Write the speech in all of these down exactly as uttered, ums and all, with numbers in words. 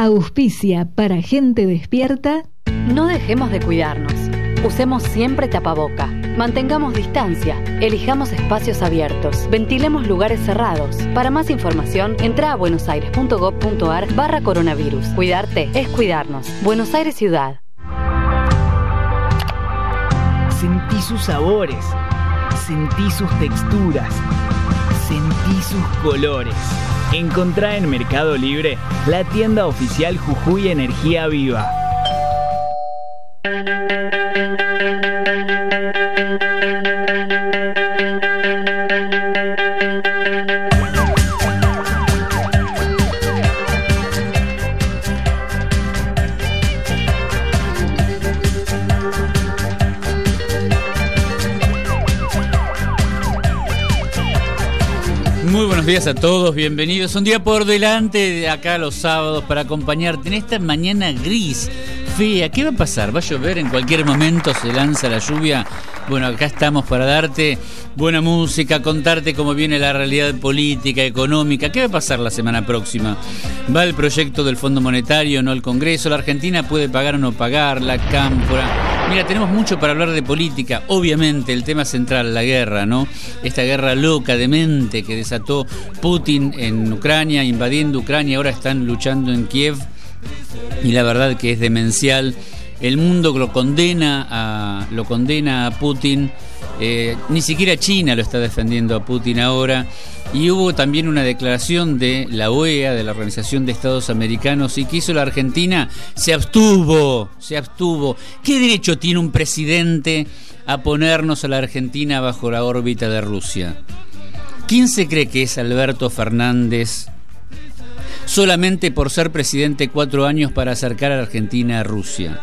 Auspicia para gente despierta. No dejemos de cuidarnos. Usemos siempre tapaboca. Mantengamos distancia. Elijamos espacios abiertos. Ventilemos lugares cerrados. Para más información, entra a buenosaires.gov.ar barra coronavirus. Cuidarte es cuidarnos. Buenos Aires Ciudad. Sentí sus sabores. Sentí sus texturas. Sentí sus colores. Encontrá en Mercado Libre la tienda oficial Jujuy Energía Viva. Muy buenos días a todos, bienvenidos. Un día por delante de acá los sábados para acompañarte en esta mañana gris, fea. ¿Qué va a pasar? ¿Va a llover? ¿En cualquier momento se lanza la lluvia? Bueno, acá estamos para darte buena música, contarte cómo viene la realidad política, económica. ¿Qué va a pasar la semana próxima? ¿Va el proyecto del Fondo Monetario, no el Congreso? ¿La Argentina puede pagar o no pagar? ¿La cámpora? Mira, tenemos mucho para hablar de política. Obviamente, el tema central, la guerra, ¿no? Esta guerra loca, demente, que desató Putin en Ucrania, invadiendo Ucrania. Ahora están luchando en Kiev. Y la verdad que es demencial. El mundo lo condena a, lo condena a Putin. Eh, ni siquiera China lo está defendiendo a Putin ahora. Y hubo también una declaración de la O E A, de la Organización de Estados Americanos, y que hizo la Argentina, se abstuvo, se abstuvo. ¿Qué derecho tiene un presidente a ponernos a la Argentina bajo la órbita de Rusia? ¿Quién se cree que es Alberto Fernández solamente por ser presidente cuatro años para acercar a la Argentina a Rusia?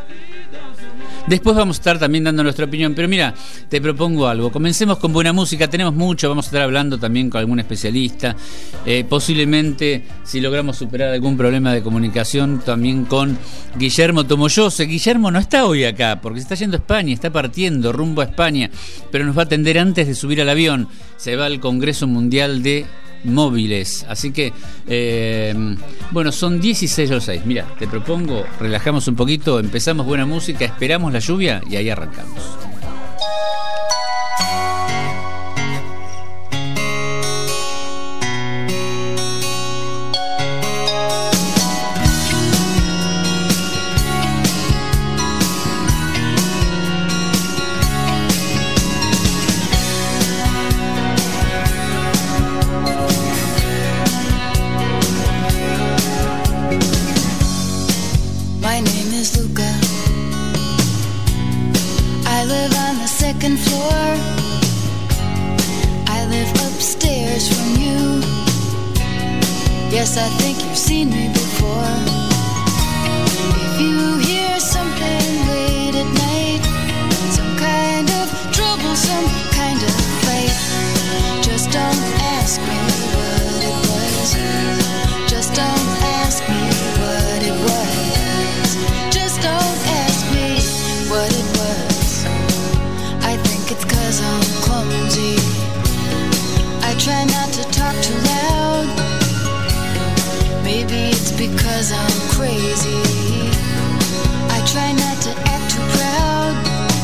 Después vamos a estar también dando nuestra opinión, pero mira, te propongo algo. Comencemos con buena música, tenemos mucho, vamos a estar hablando también con algún especialista, eh, posiblemente si logramos superar algún problema de comunicación, también con Guillermo Tomoyose. Guillermo no está hoy acá, porque se está yendo a España, está partiendo rumbo a España, pero nos va a atender antes de subir al avión. Se va al Congreso Mundial de Móviles, así que eh, bueno, son dieciséis o seis. Mira, te propongo, relajamos un poquito, empezamos buena música, esperamos la lluvia y ahí arrancamos. Yes, I think you've seen me before. If you hear something late at night, some kind of trouble, some kind of fight, just don't ask me what it was. Just don't ask me what it was. Just don't ask me what it was. I think it's 'cause I'm clumsy. I try not to talk too loud. Maybe it's because I'm crazy. I try not to act too proud.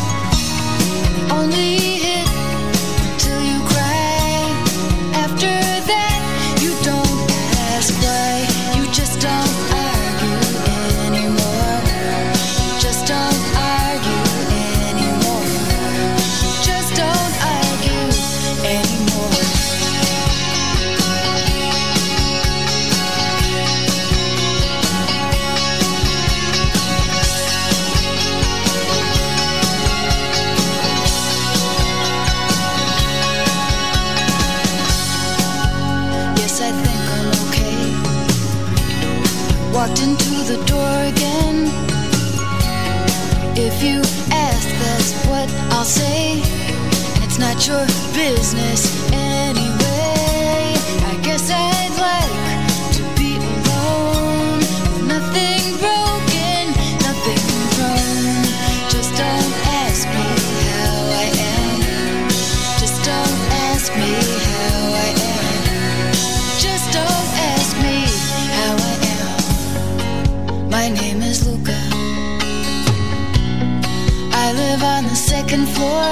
Only hit till you cry. After that, you don't ask why. You just don't argue anymore. Just don't argue anymore. Just don't argue anymore. Walked into the door again. If you ask, that's what I'll say. And it's not your business anyway. I guess I'd like to be alone. Nothing broken, nothing wrong. Just don't ask me how I am. Just don't ask me how I am. Just don't ask me how I am. My name is Luca. I live on the second floor.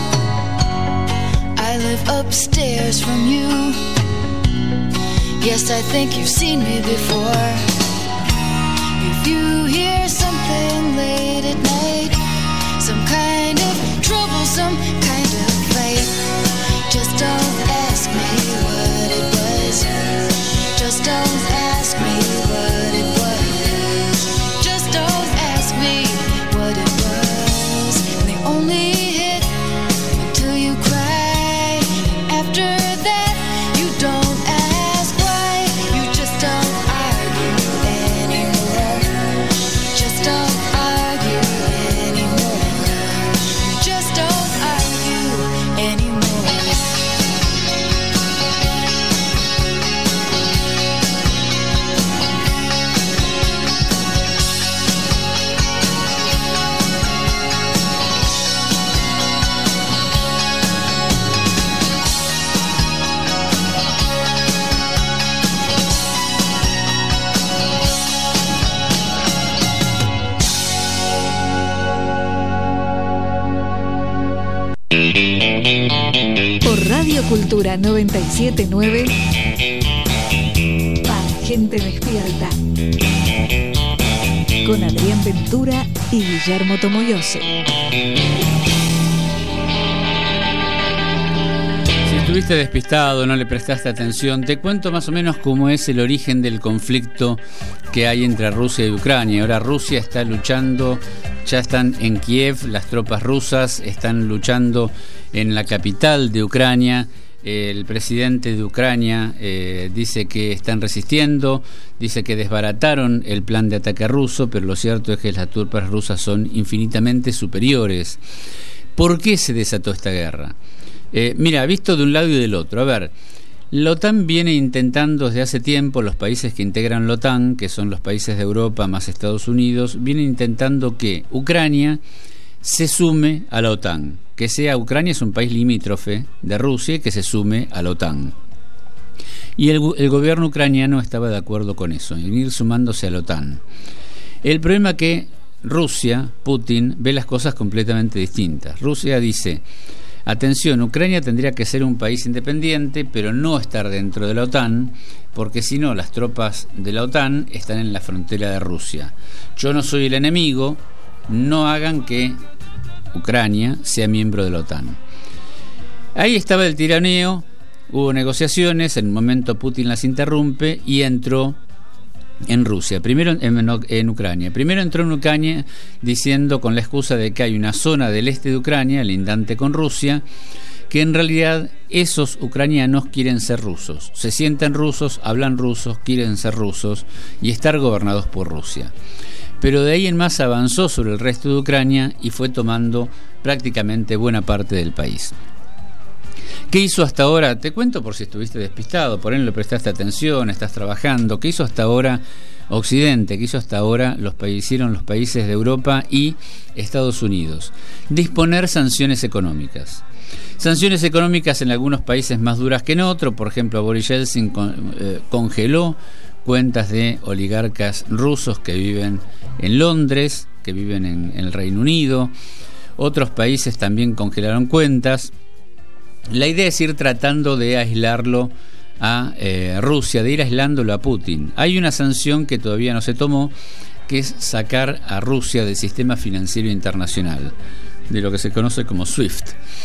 I live upstairs from you. Yes, I think you've seen me before. If you hear something late at night, some kind of trouble, some kind of fight, just don't ask me what it was. Just don't ask me what it was. Just don't ask me what it was. And they only hit until you cry. After that, you don't ask why. You just don't argue anymore. Just don't argue anymore. Just don't argue anymore. Por Radio Cultura noventa y siete punto nueve, para gente despierta, con Adrián Ventura y Guillermo Tomoyose. Si estuviste despistado, no le prestaste atención, te cuento más o menos cómo es el origen del conflicto que hay entre Rusia y Ucrania. Ahora Rusia está luchando, ya están en Kiev, las tropas rusas están luchando en la capital de Ucrania. El presidente de Ucrania eh, dice que están resistiendo, dice que desbarataron el plan de ataque ruso, pero lo cierto es que las tropas rusas son infinitamente superiores. ¿Por qué se desató esta guerra? Eh, mira, visto de un lado y del otro. A ver, la OTAN viene intentando desde hace tiempo, los países que integran la OTAN, que son los países de Europa más Estados Unidos, vienen intentando que Ucrania se sume a la OTAN, que sea Ucrania es un país limítrofe de Rusia y que se sume a la OTAN. Y el, el gobierno ucraniano estaba de acuerdo con eso, en ir sumándose a la OTAN. El problema es que Rusia, Putin, ve las cosas completamente distintas. Rusia dice: atención, Ucrania tendría que ser un país independiente, pero no estar dentro de la OTAN, porque si no, las tropas de la OTAN están en la frontera de Rusia. Yo no soy el enemigo, no hagan que Ucrania sea miembro de la OTAN. Ahí estaba el tiraneo, hubo negociaciones, en un momento Putin las interrumpe y entró en Rusia, primero en, en Ucrania. Primero entró en Ucrania diciendo, con la excusa de que hay una zona del este de Ucrania, lindante con Rusia, que en realidad esos ucranianos quieren ser rusos, se sienten rusos, hablan rusos, quieren ser rusos y estar gobernados por Rusia. Pero de ahí en más avanzó sobre el resto de Ucrania y fue tomando prácticamente buena parte del país. ¿Qué hizo hasta ahora? Te cuento por si estuviste despistado, por ahí no le prestaste atención, estás trabajando. ¿Qué hizo hasta ahora Occidente? ¿Qué hizo hasta ahora los países, hicieron los países de Europa y Estados Unidos? Disponer sanciones económicas. Sanciones económicas en algunos países más duras que en otros. Por ejemplo, Boris Yeltsin con, eh, congeló cuentas de oligarcas rusos que viven en Londres, que viven en, en el Reino Unido. Otros países también congelaron cuentas. La idea es ir tratando de aislarlo a eh, Rusia, de ir aislándolo a Putin. Hay una sanción que todavía no se tomó, que es sacar a Rusia del sistema financiero internacional, de lo que se conoce como SWIFT.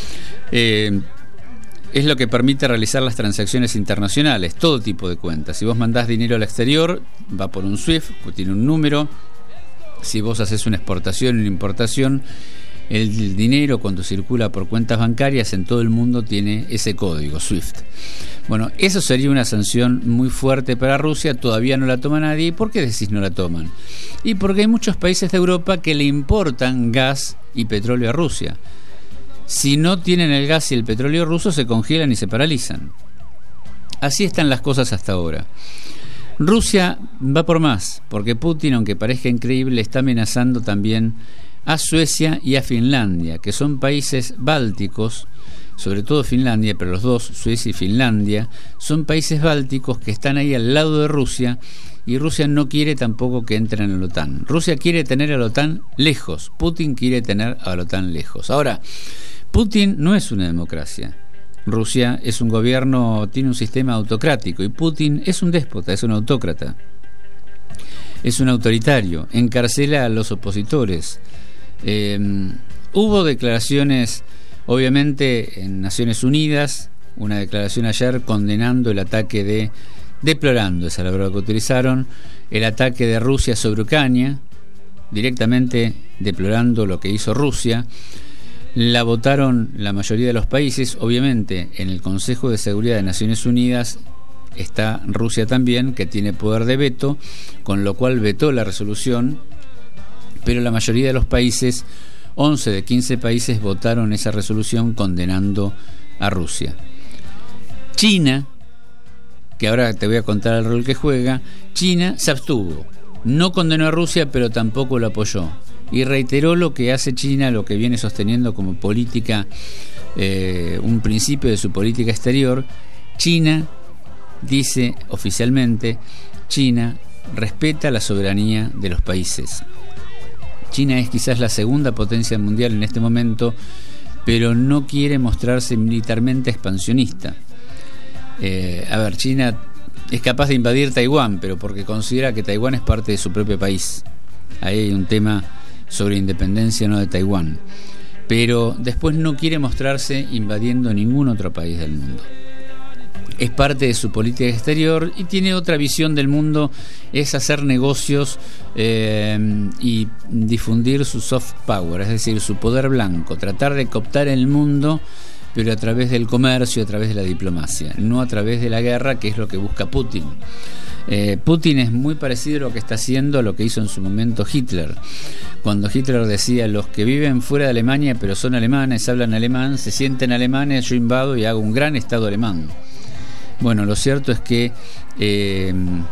Eh, es lo que permite realizar las transacciones internacionales, todo tipo de cuentas. Si vos mandás dinero al exterior, va por un SWIFT, tiene un número. Si vos haces una exportación y una importación, el dinero cuando circula por cuentas bancarias en todo el mundo tiene ese código SWIFT. Bueno, eso sería una sanción muy fuerte para Rusia. Todavía no la toma nadie. ¿Y por qué decís no la toman? Y porque hay muchos países de Europa que le importan gas y petróleo a Rusia. Si no tienen el gas y el petróleo ruso, se congelan y se paralizan. Así están las cosas hasta ahora. Rusia va por más, porque Putin, aunque parezca increíble, está amenazando también a Suecia y a Finlandia, que son países bálticos sobre todo Finlandia, pero los dos, Suecia y Finlandia, son países bálticos que están ahí al lado de Rusia, y Rusia no quiere tampoco que entren a la OTAN. Rusia quiere tener a la OTAN lejos, Putin quiere tener a la OTAN lejos. Ahora, Putin no es una democracia. Rusia es un gobierno, tiene un sistema autocrático, y Putin es un déspota, es un autócrata, es un autoritario, encarcela a los opositores. Eh, hubo declaraciones, obviamente, en Naciones Unidas, una declaración ayer condenando el ataque de, deplorando esa palabra que utilizaron, el ataque de Rusia sobre Ucrania, directamente deplorando lo que hizo Rusia. La votaron la mayoría de los países. Obviamente en el Consejo de Seguridad de Naciones Unidas está Rusia también, que tiene poder de veto, con lo cual vetó la resolución, pero la mayoría de los países, once de quince países, votaron esa resolución condenando a Rusia. China, que ahora te voy a contar el rol que juega, China se abstuvo, no condenó a Rusia, pero tampoco lo apoyó, y reiteró lo que hace China, lo que viene sosteniendo como política, eh, un principio de su política exterior. China dice oficialmente, China respeta la soberanía de los países. China es quizás la segunda potencia mundial en este momento, pero no quiere mostrarse militarmente expansionista. Eh, a ver, China es capaz de invadir Taiwán, pero porque considera que Taiwán es parte de su propio país. Ahí hay un tema sobre independencia no de Taiwán, pero después no quiere mostrarse invadiendo ningún otro país del mundo. Es parte de su política exterior y tiene otra visión del mundo, es hacer negocios eh, y difundir su soft power, es decir, su poder blanco, tratar de cooptar el mundo, pero a través del comercio, a través de la diplomacia, no a través de la guerra, que es lo que busca Putin. Eh, Putin es muy parecido a lo que está haciendo, a lo que hizo en su momento Hitler. Cuando Hitler decía, los que viven fuera de Alemania pero son alemanes, hablan alemán, se sienten alemanes, yo invado y hago un gran Estado alemán. Bueno, lo cierto es que eh,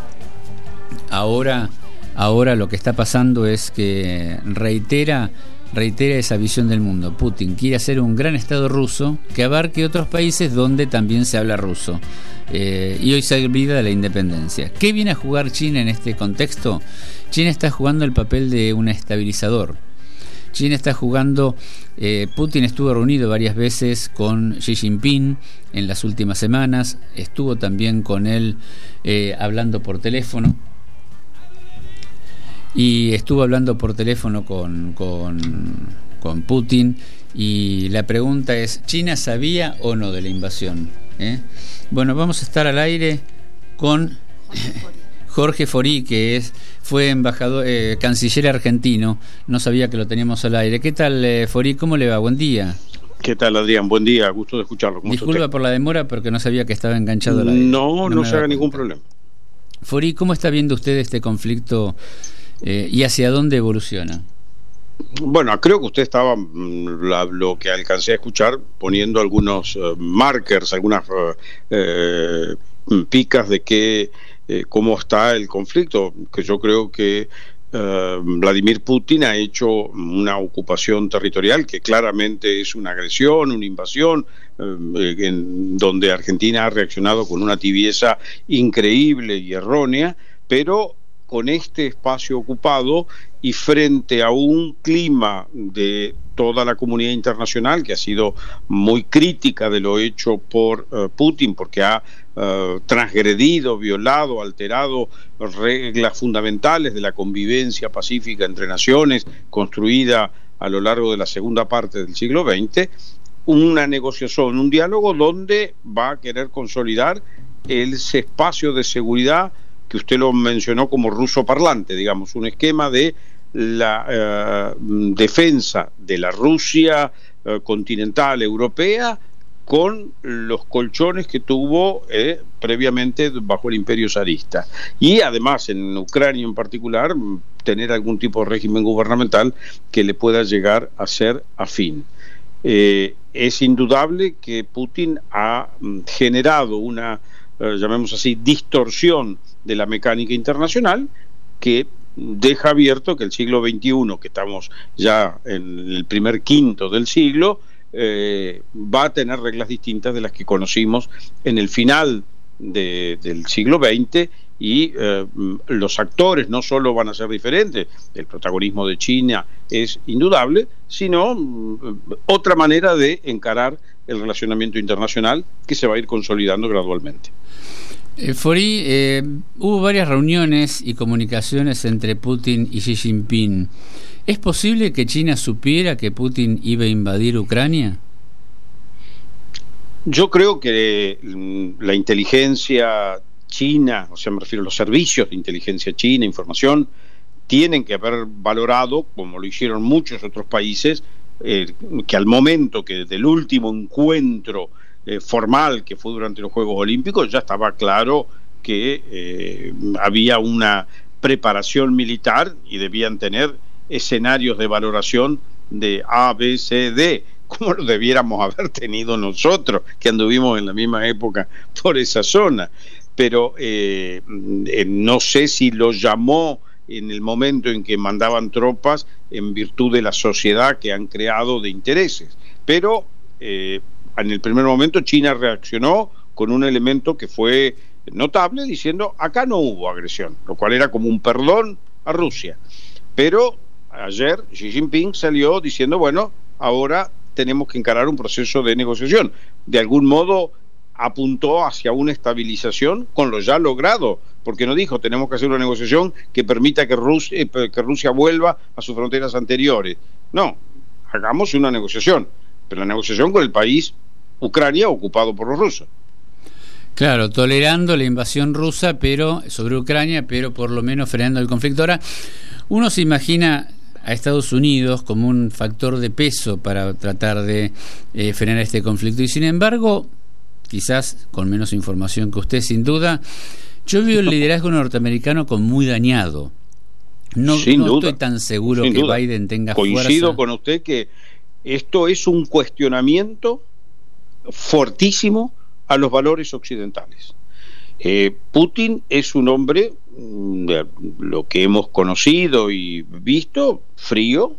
ahora, ahora lo que está pasando es que reitera, reitera esa visión del mundo. Putin quiere hacer un gran Estado ruso que abarque otros países donde también se habla ruso. Eh, y hoy se olvida de la independencia. ¿Qué viene a jugar China en este contexto? China está jugando el papel de un estabilizador. China está jugando, eh, Putin estuvo reunido varias veces con Xi Jinping en las últimas semanas, estuvo también con él eh, hablando por teléfono, y estuvo hablando por teléfono con, con, con Putin, y la pregunta es, ¿China sabía o no de la invasión? ¿Eh? Bueno, vamos a estar al aire con Jorge Forí, que es fue embajador, eh, canciller argentino. No sabía que lo teníamos al aire. ¿Qué tal, eh, Forí? ¿Cómo le va? Buen día. ¿Qué tal, Adrián? Buen día, gusto de escucharlo. Disculpa por la demora, porque no sabía que estaba enganchado al aire. No, no, no se haga ningún cuenta. problema. Forí, ¿cómo está viendo usted este conflicto eh, y hacia dónde evoluciona? Bueno, creo que usted estaba, la, lo que alcancé a escuchar, poniendo algunos uh, markers, algunas uh, eh, picas de que eh, cómo está el conflicto, que yo creo que uh, Vladimir Putin ha hecho una ocupación territorial que claramente es una agresión, una invasión, uh, en donde Argentina ha reaccionado con una tibieza increíble y errónea, pero con este espacio ocupado y frente a un clima de toda la comunidad internacional que ha sido muy crítica de lo hecho por uh, Putin, porque ha uh, transgredido, violado, alterado reglas fundamentales de la convivencia pacífica entre naciones construida a lo largo de la segunda parte del siglo veinte, una negociación, un diálogo donde va a querer consolidar ese espacio de seguridad que usted lo mencionó como ruso parlante, digamos, un esquema de la uh, defensa de la Rusia uh, continental europea con los colchones que tuvo eh, previamente bajo el imperio zarista, y además en Ucrania en particular tener algún tipo de régimen gubernamental que le pueda llegar a ser afín. Eh, es indudable que Putin ha mm, generado una, uh, llamemos así, distorsión de la mecánica internacional que deja abierto que el siglo veintiuno, que estamos ya en el primer quinto del siglo, eh, va a tener reglas distintas de las que conocimos en el final de, del siglo veinte, y eh, los actores no solo van a ser diferentes, el protagonismo de China es indudable, sino mm, otra manera de encarar el relacionamiento internacional que se va a ir consolidando gradualmente. Eh, Fori, eh, hubo varias reuniones y comunicaciones entre Putin y Xi Jinping. ¿Es posible que China supiera que Putin iba a invadir Ucrania? Yo creo que mm, la inteligencia china, o sea, me refiero a los servicios de inteligencia china, información, tienen que haber valorado, como lo hicieron muchos otros países, eh, que al momento que del último encuentro eh, formal que fue durante los Juegos Olímpicos, ya estaba claro que eh, había una preparación militar y debían tener escenarios de valoración de A, B, C, D, como lo debiéramos haber tenido nosotros, que anduvimos en la misma época por esa zona. Pero eh, eh, no sé si lo llamó en el momento en que mandaban tropas en virtud de la sociedad que han creado de intereses. Pero eh, en el primer momento China reaccionó con un elemento que fue notable, diciendo acá no hubo agresión, lo cual era como un perdón a Rusia. Pero ayer Xi Jinping salió diciendo, bueno, ahora tenemos que encarar un proceso de negociación. De algún modo apuntó hacia una estabilización con lo ya logrado, porque no dijo tenemos que hacer una negociación que permita que Rusia, eh, que Rusia vuelva a sus fronteras anteriores. No, hagamos una negociación, pero la negociación con el país Ucrania ocupado por los rusos. Claro, tolerando la invasión rusa pero sobre Ucrania, pero por lo menos frenando el conflicto. Ahora, uno se imagina a Estados Unidos como un factor de peso para tratar de eh, frenar este conflicto, y sin embargo, quizás con menos información que usted, sin duda, yo veo el liderazgo norteamericano como muy dañado. No, sin no duda, estoy tan seguro que duda. Biden tenga Coincido fuerza. Coincido con usted que esto es un cuestionamiento fortísimo a los valores occidentales. Eh, Putin es un hombre, de lo que hemos conocido y visto, frío,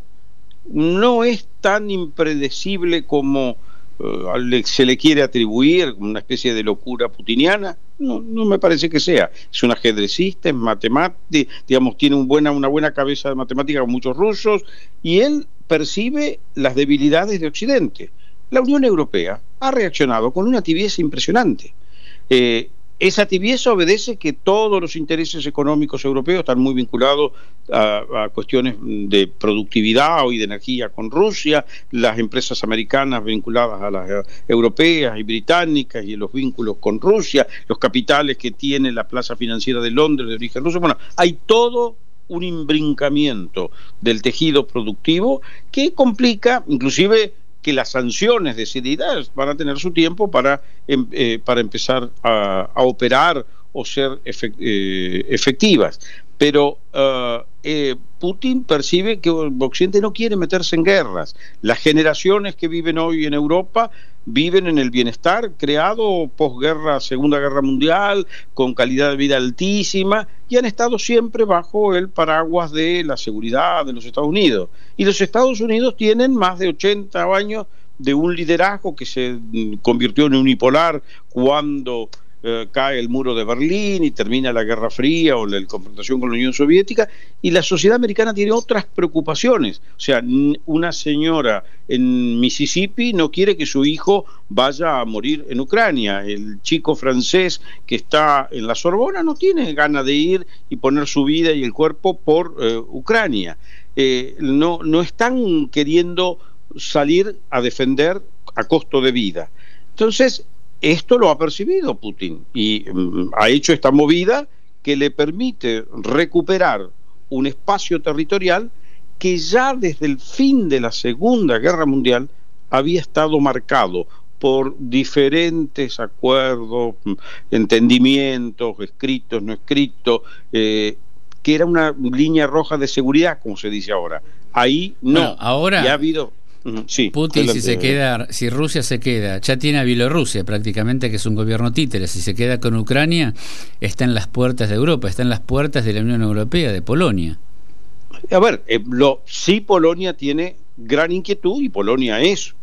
no es tan impredecible como uh, se le quiere atribuir, una especie de locura putiniana. No, no me parece que sea. Es un ajedrecista, es matemático, digamos, tiene un buena, una buena cabeza de matemática con muchos rusos, y él percibe las debilidades de Occidente. La Unión Europea ha reaccionado con una tibieza impresionante. Eh, esa tibieza obedece que todos los intereses económicos europeos están muy vinculados a, a cuestiones de productividad y de energía con Rusia, las empresas americanas vinculadas a las europeas y británicas y los vínculos con Rusia, los capitales que tiene la plaza financiera de Londres de origen ruso. Bueno, hay todo un imbrincamiento del tejido productivo que complica, inclusive, que las sanciones decididas van a tener su tiempo para, eh, para empezar a, a operar o ser efect, eh, efectivas. Pero uh, eh, Putin percibe que Occidente no quiere meterse en guerras. Las generaciones que viven hoy en Europa viven en el bienestar creado posguerra, Segunda Guerra Mundial, con calidad de vida altísima, y han estado siempre bajo el paraguas de la seguridad de los Estados Unidos. Y los Estados Unidos tienen más de ochenta años de un liderazgo que se convirtió en unipolar cuando eh, cae el muro de Berlín y termina la Guerra Fría o la confrontación con la Unión Soviética, y la sociedad americana tiene otras preocupaciones. O sea, una señora en Mississippi no quiere que su hijo vaya a morir en Ucrania. El chico francés que está en la Sorbona no tiene ganas de ir y poner su vida y el cuerpo por eh, Ucrania. Eh, no, no están queriendo salir a defender a costo de vida. Entonces, esto lo ha percibido Putin y um, ha hecho esta movida que le permite recuperar un espacio territorial que ya desde el fin de la Segunda Guerra Mundial había estado marcado por diferentes acuerdos, entendimientos, escritos, no escritos, eh, que era una línea roja de seguridad, como se dice ahora. Ahí no. Bueno, ahora ya ha habido. Sí, Putin, adelante. si se queda, si Rusia se queda, ya tiene a Bielorrusia prácticamente, que es un gobierno títere. Si se queda con Ucrania, está en las puertas de Europa, está en las puertas de la Unión Europea, de Polonia. A ver, eh, lo, sí, Polonia tiene gran inquietud, y Polonia es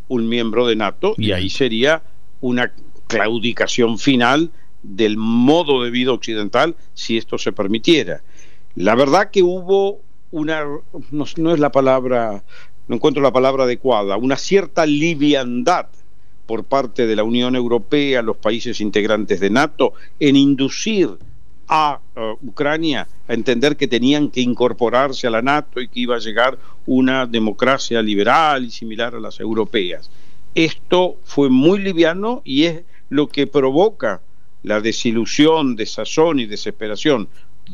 un miembro de NATO. Bien. Y ahí sería una claudicación final del modo de vida occidental si esto se permitiera. La verdad que hubo una, no, no es la palabra, no encuentro la palabra adecuada, una cierta liviandad por parte de la Unión Europea, los países integrantes de NATO, en inducir a uh, Ucrania a entender que tenían que incorporarse a la NATO y que iba a llegar una democracia liberal y similar a las europeas. Esto fue muy liviano y es lo que provoca la desilusión, desazón y desesperación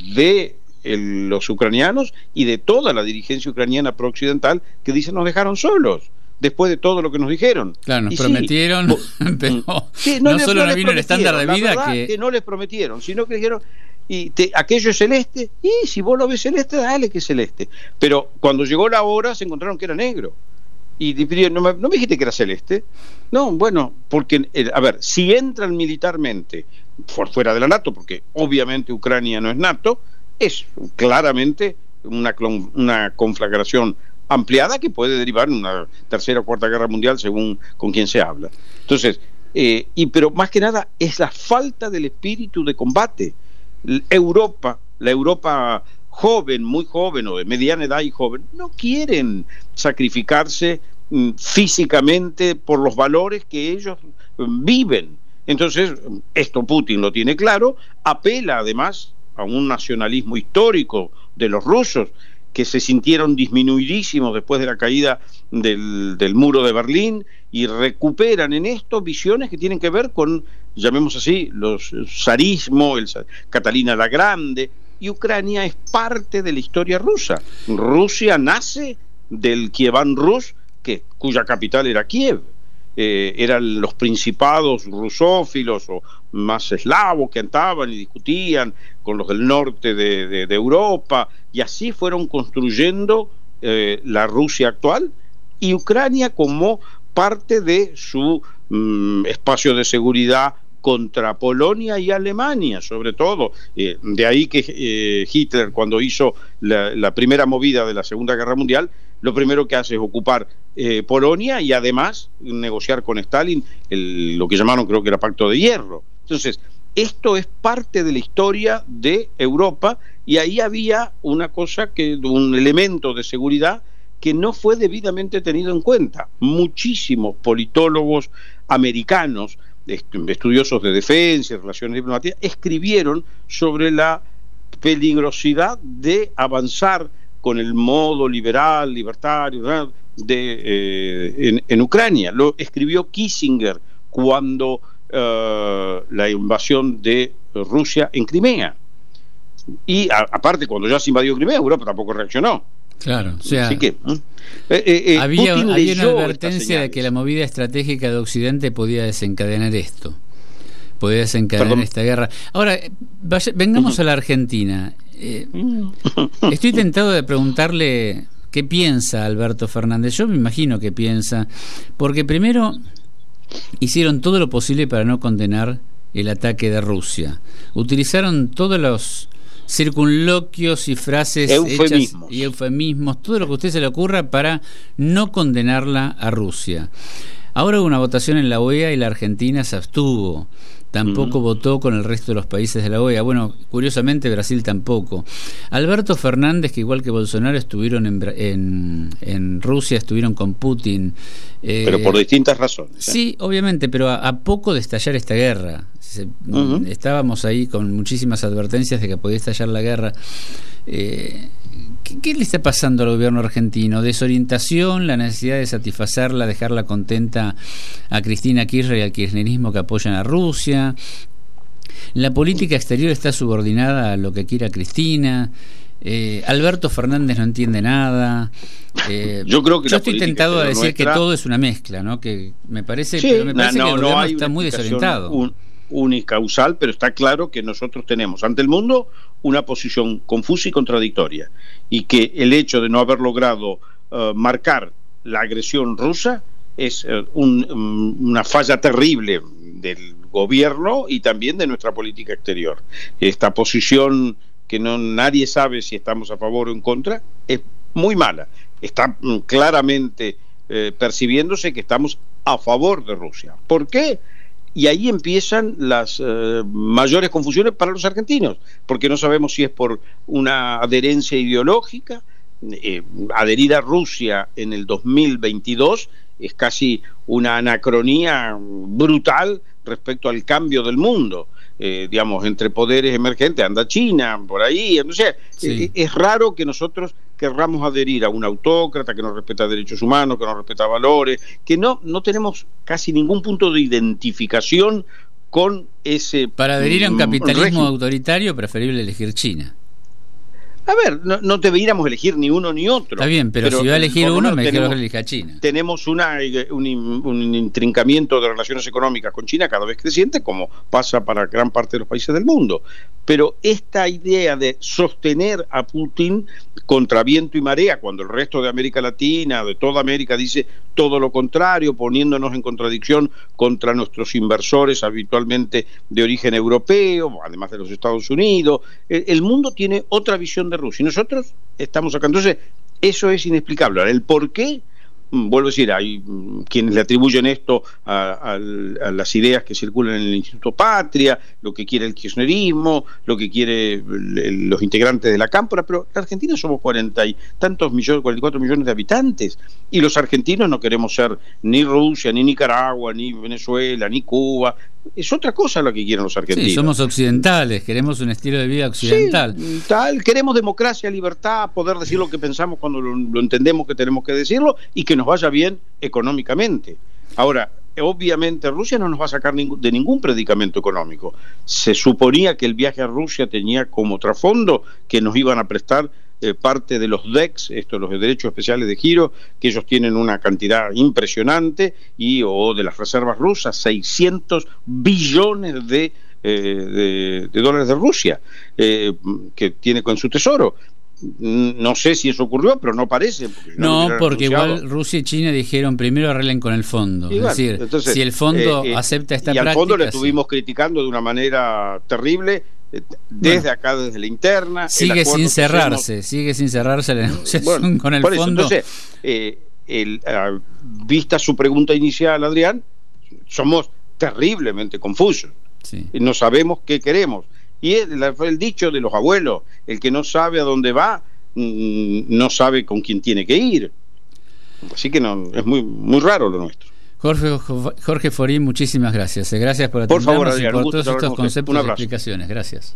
de el, los ucranianos y de toda la dirigencia ucraniana prooccidental, que dicen nos dejaron solos después de todo lo que nos dijeron. Claro, nos y prometieron, sí, pero sí, no, no, les, solo no no vino el estándar de vida que... que... que no les prometieron, sino que dijeron y te, aquello es celeste, y si vos lo ves celeste, dale que es celeste. Pero cuando llegó la hora se encontraron que era negro. Y no me, no me dijiste que era celeste. No, bueno, porque, eh, a ver, si entran militarmente por fuera de la NATO, porque obviamente Ucrania no es NATO, es claramente una, una conflagración ampliada que puede derivar en una tercera o cuarta guerra mundial según con quién se habla. Entonces, eh, y pero más que nada es la falta del espíritu de combate. Europa, la Europa joven, muy joven o de mediana edad y joven, no quieren sacrificarse mm, físicamente por los valores que ellos mm, viven. Entonces, esto Putin lo tiene claro, apela además a un nacionalismo histórico de los rusos que se sintieron disminuidísimos después de la caída del, del muro de Berlín y recuperan en esto visiones que tienen que ver con, llamemos así, los el zarismo, el, Catalina la Grande, y Ucrania es parte de la historia rusa. Rusia nace del Kievan Rus, que, cuya capital era Kiev. Eh, eran los principados rusófilos o más eslavos que andaban y discutían con los del norte de, de, de Europa, y así fueron construyendo eh, la Rusia actual, y Ucrania como parte de su mm, espacio de seguridad contra Polonia y Alemania, sobre todo. Eh, de ahí que eh, Hitler, cuando hizo la, la primera movida de la Segunda Guerra Mundial, lo primero que hace es ocupar eh, Polonia y además negociar con Stalin el, lo que llamaron, creo que era Pacto de Hierro. Entonces, esto es parte de la historia de Europa, y ahí había una cosa, que un elemento de seguridad que no fue debidamente tenido en cuenta. Muchísimos politólogos americanos, estudiosos de defensa y relaciones diplomáticas, escribieron sobre la peligrosidad de avanzar con el modo liberal, libertario, ¿verdad? de eh, en, en Ucrania. Lo escribió Kissinger cuando uh, la invasión de Rusia en Crimea. Y a, aparte, cuando ya se invadió Crimea, Europa tampoco reaccionó. Claro, o sea, Así que, ¿eh? Eh, eh, había, había una advertencia de que la movida estratégica de Occidente podía desencadenar esto, podía desencadenar Perdón. esta guerra. Ahora, vaya, vengamos uh-huh. a la Argentina. Eh, estoy tentado de preguntarle qué piensa Alberto Fernández. Yo me imagino que piensa, porque primero hicieron todo lo posible para no condenar el ataque de Rusia. Utilizaron todos los circunloquios y frases eufemismos. hechas y eufemismos, todo lo que a usted se le ocurra para no condenarla a Rusia. Ahora hubo una votación en la O E A y la Argentina se abstuvo. Tampoco uh-huh. votó con el resto de los países de la O E A. Bueno, curiosamente Brasil tampoco. Alberto Fernández, que igual que Bolsonaro estuvieron en, en, en Rusia, estuvieron con Putin. Eh, pero por distintas razones. ¿eh? Sí, obviamente, pero a, a poco de estallar esta guerra. Se, uh-huh. Estábamos ahí con muchísimas advertencias de que podía estallar la guerra. Eh, ¿qué, ¿Qué le está pasando al gobierno argentino? Desorientación, la necesidad de satisfacerla, dejarla contenta a Cristina Kirchner y al kirchnerismo que apoyan a Rusia. La política exterior está subordinada a lo que quiera Cristina. Eh, Alberto Fernández no entiende nada. Eh, yo creo que yo estoy tentado a decir nuestra... que todo es una mezcla, ¿no? Que me parece, sí, pero me parece no, que el no, gobierno no está muy desorientado. Un... unicausal, pero está claro que nosotros tenemos ante el mundo una posición confusa y contradictoria, y que el hecho de no haber logrado uh, marcar la agresión rusa es uh, un, um, una falla terrible del gobierno y también de nuestra política exterior. Esta posición que no nadie sabe si estamos a favor o en contra es muy mala. Está um, claramente eh, percibiéndose que estamos a favor de Rusia. ¿Por qué? Y ahí empiezan las eh, mayores confusiones para los argentinos, porque no sabemos si es por una adherencia ideológica. Eh, adherir a Rusia en el dos mil veintidós es casi una anacronía brutal respecto al cambio del mundo. Eh, digamos, entre poderes emergentes, anda China, por ahí, no sé, sí. eh, es raro que nosotros querramos adherir a un autócrata que no respeta derechos humanos, que no respeta valores, que no, no tenemos casi ningún punto de identificación con ese... Para adherir a un capitalismo régimen autoritario, preferible elegir China. A ver, no, no deberíamos elegir ni uno ni otro. Está bien, pero, pero si va a elegir uno, me quiero que elija China. Tenemos una, un, un intrincamiento de relaciones económicas con China cada vez creciente, como pasa para gran parte de los países del mundo. Pero esta idea de sostener a Putin contra viento y marea, cuando el resto de América Latina, de toda América, dice todo lo contrario, poniéndonos en contradicción contra nuestros inversores habitualmente de origen europeo, además de los Estados Unidos, el, el mundo tiene otra visión de Rusia y nosotros estamos acá. Entonces, eso es inexplicable. Ahora, el por qué, vuelvo a decir, hay quienes le atribuyen esto a, a, a las ideas que circulan en el Instituto Patria, lo que quiere el kirchnerismo, lo que quiere el, el, los integrantes de la Cámpora, pero la Argentina somos cuarenta y tantos millones, cuarenta y cuatro millones de habitantes, y los argentinos no queremos ser ni Rusia, ni Nicaragua, ni Venezuela, ni Cuba. Es otra cosa lo que quieren los argentinos. Sí, somos occidentales, queremos un estilo de vida occidental. Sí, tal, queremos democracia, libertad, poder decir lo que pensamos cuando lo, lo entendemos que tenemos que decirlo y que nos vaya bien económicamente. Ahora, obviamente Rusia no nos va a sacar ningún, de ningún predicamento económico. Se suponía que el viaje a Rusia tenía como trasfondo que nos iban a prestar Eh, parte de los D E X, estos los derechos especiales de giro, que ellos tienen una cantidad impresionante, y o de las reservas rusas, seiscientos billones de, eh, de, de dólares de Rusia, eh, que tiene con su tesoro. No sé si eso ocurrió, pero no parece. Porque no, no porque anunciado. Igual Rusia y China dijeron primero arreglen con el fondo. Es bueno, decir, entonces, si el fondo eh, eh, acepta esta y práctica... Y al fondo le estuvimos sí. criticando de una manera terrible, desde bueno, acá, desde la interna. Sigue sin cerrarse, hacemos... sigue sin cerrarse la negociación bueno, con el por eso, fondo. Entonces, eh, el, uh, vista su pregunta inicial, Adrián, somos terriblemente confusos. Sí. No sabemos qué queremos. Y el, el dicho de los abuelos, el que no sabe a dónde va, mmm, no sabe con quién tiene que ir. Así que no, es muy, muy raro lo nuestro. Jorge, Jorge Forín, muchísimas gracias. Gracias por atendernos por favor, Adrián, y por todos estos conceptos y explicaciones. Gracias.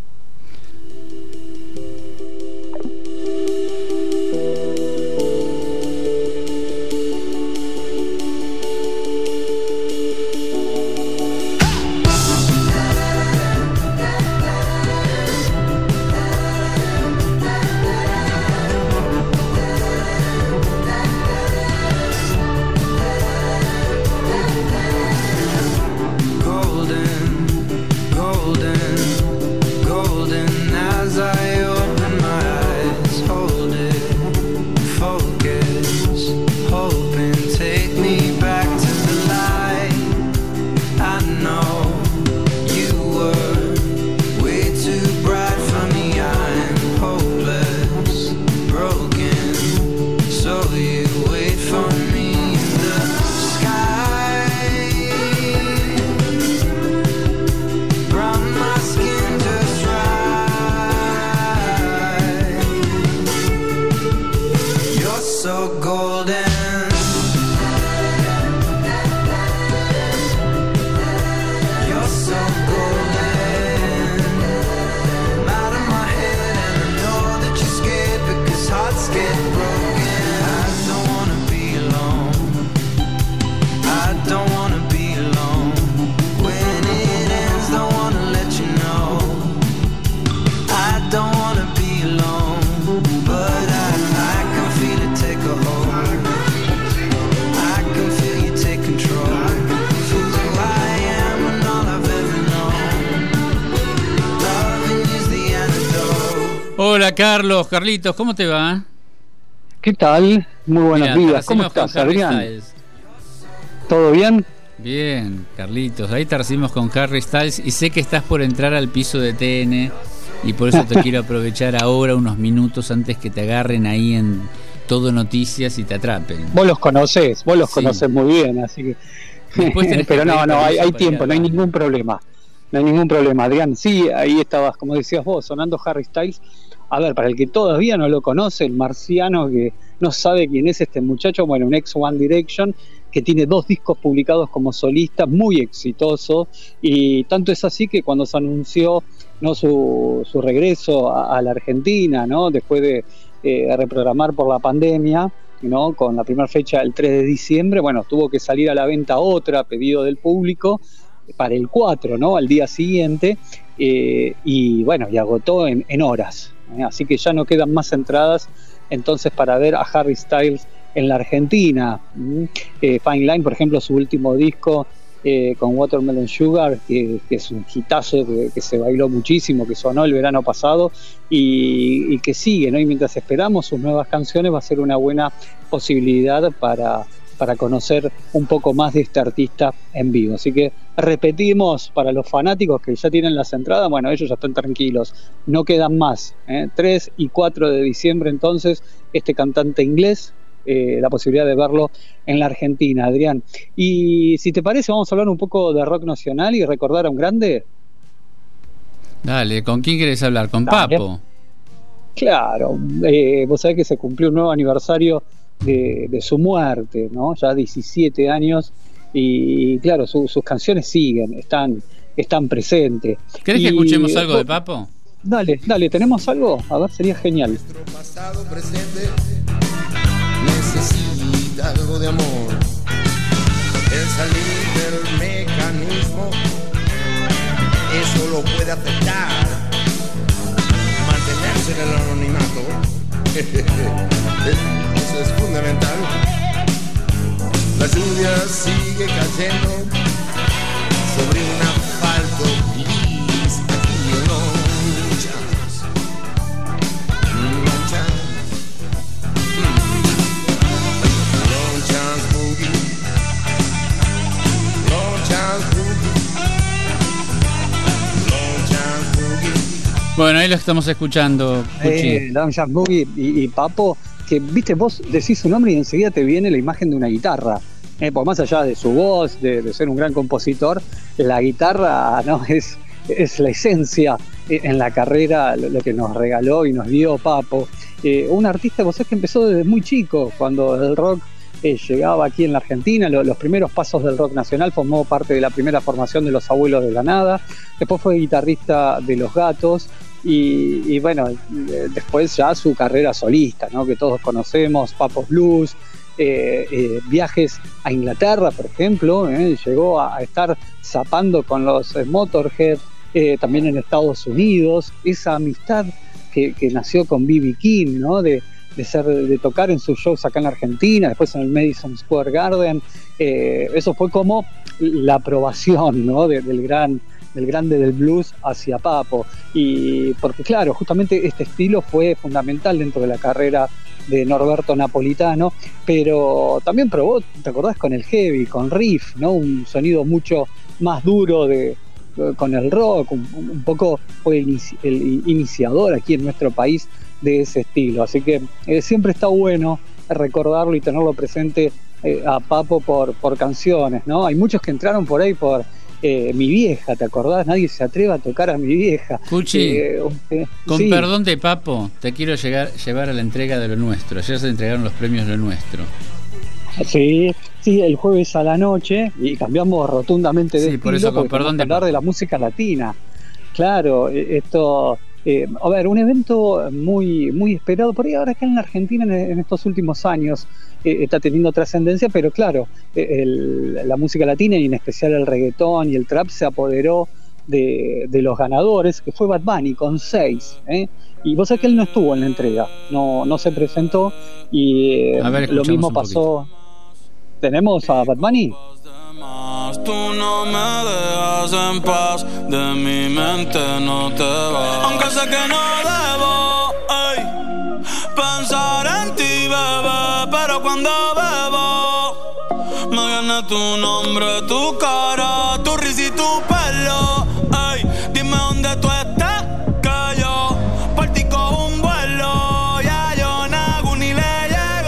Hola Carlos, Carlitos, ¿cómo te va? ¿Qué tal? Muy buenos Mira, días, ¿cómo estás, Adrián? Styles. ¿Todo bien? Bien, Carlitos, ahí te recibimos con Harry Styles y sé que estás por entrar al piso de T N y por eso te quiero aprovechar ahora unos minutos antes que te agarren ahí en, todo noticias y te atrapen. Vos los conocés, vos los Sí. conocés muy bien, así que... Pero no, no, hay, hay tiempo, no hay ningún problema. No hay ningún problema, Adrián. Sí, ahí estabas, como decías vos, sonando Harry Styles. A ver, para el que todavía no lo conoce, el marciano que no sabe quién es este muchacho, bueno, un ex One Direction, que tiene dos discos publicados como solista, muy exitoso, y tanto es así que cuando se anunció, ¿no?, su, su regreso a, a la Argentina, ¿no?, después de eh, reprogramar por la pandemia, ¿no?, con la primera fecha el tres de diciembre, bueno, tuvo que salir a la venta otra a pedido del público para el cuatro, ¿no?, al día siguiente, eh, y bueno, y agotó en, en horas, ¿eh? Así que ya no quedan más entradas entonces para ver a Harry Styles en la Argentina. ¿Mm? eh, Fine Line, por ejemplo, su último disco eh, con Watermelon Sugar, que, que es un hitazo que, que se bailó muchísimo, que sonó el verano pasado y, y que sigue, ¿no? Y mientras esperamos sus nuevas canciones va a ser una buena posibilidad para, para conocer un poco más de este artista en vivo. Así que repetimos, para los fanáticos que ya tienen las entradas, bueno, ellos ya están tranquilos, no quedan más, ¿eh? tres y cuatro de diciembre entonces, este cantante inglés, eh, la posibilidad de verlo en la Argentina, Adrián. Y si te parece, vamos a hablar un poco de rock nacional y recordar a un grande. Dale, ¿con quién querés hablar? ¿Con Dale. Papo? Claro, eh, vos sabés que se cumplió un nuevo aniversario de, de su muerte, ¿no? Ya diecisiete años, y claro, su, sus canciones siguen, están, están presentes. ¿Querés y, que escuchemos algo de Papo? Dale, dale, ¿tenemos algo? A ver, sería genial. Nuestro pasado presente necesita algo de amor. El salir del mecanismo, eso lo puede afectar. Mantenerse en el anonimato, eso es fundamental. La lluvia sigue cayendo sobre un asfalto gris. Aquí no chance, no chance, no chance boogie, no chance boogie, no chance boogie. Bueno, ahí lo estamos escuchando, Cuchi. Eh, Long Jazz Boogie y, y Papo, que viste, vos decís su nombre y enseguida te viene la imagen de una guitarra. Eh, por más allá de su voz, de, de ser un gran compositor, la guitarra, ¿no?, es, es la esencia eh, en la carrera, lo, lo que nos regaló y nos dio Papo. Eh, un artista, vos sabés que empezó desde muy chico, cuando el rock eh, llegaba aquí en la Argentina, lo, los primeros pasos del rock nacional, formó parte de la primera formación de Los Abuelos de la Nada, después fue guitarrista de Los Gatos, y, y bueno, eh, después ya su carrera solista, ¿no?, que todos conocemos, Papo's Blues, eh, eh, viajes a Inglaterra, por ejemplo, eh, llegó a, a estar zapando con los eh, Motorhead, eh, también en Estados Unidos, esa amistad que, que nació con B B King, ¿no?, de, de, ser, de tocar en sus shows acá en Argentina, después en el Madison Square Garden, eh, eso fue como la aprobación, ¿no?, de, del gran del grande del blues hacia Papo, y porque claro, justamente este estilo fue fundamental dentro de la carrera de Norberto Napolitano, pero también probó, ¿te acordás?, con el heavy, con riff, ¿no?, un sonido mucho más duro de, con el rock, un, un poco fue el, el iniciador aquí en nuestro país de ese estilo, así que eh, siempre está bueno recordarlo y tenerlo presente eh, a Papo por, por canciones, ¿no? Hay muchos que entraron por ahí por Eh, Mi Vieja, ¿te acordás? Nadie se atreve a tocar a Mi Vieja. Cuchi, eh, eh, con sí. perdón de Papo, te quiero llegar, llevar a la entrega de Lo Nuestro. Ayer se entregaron los premios Lo Nuestro. Sí, sí, el jueves a la noche, y cambiamos rotundamente de Sí, estilo, por eso, con porque perdón tenemos que de hablar Papo. de la música latina. Claro, eh, esto... Eh, a ver, un evento muy muy esperado por ahí ahora acá en la Argentina en, en estos últimos años eh, está teniendo trascendencia, pero claro, eh, el, la música latina y en especial el reggaetón y el trap se apoderó de, de los ganadores, que fue Bad Bunny con seis, ¿eh? Y vos sabés que él no estuvo en la entrega, no, no se presentó, y eh, A ver, lo mismo un pasó. ¿Tenemos a Bad Bunny? Tú no me dejas en paz, de mi mente no te vas. Aunque sé que no debo, ey, pensar en ti, bebé, pero cuando bebo me viene tu nombre, tu cara, tu risa y tu pelo. Ey, dime dónde tú estás, que yo por ti cojo un vuelo. Ya yo no hago ni le llego.